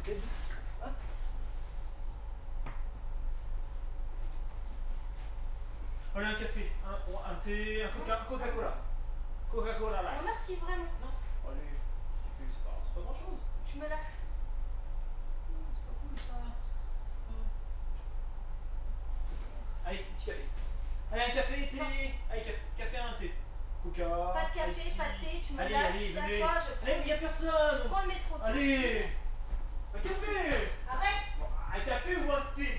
Des bouffes. Hop. Allez, un café, un thé, un Coca-Cola. Coca-Cola là. Non merci, vraiment. Non. Allez, café, c'est pas grand chose. Tu me la fais. C'est pas cool ça. Allez, petit café. Allez, un café, thé. Non. Allez, café, un thé. Coca. Pas de café, iced pas de thé, tu me allez, laves, allez, tu venez. t'assois, je Allez, mais y'a personne. prends le métro. Allez. Un café. Arrête. Un café ou un thé.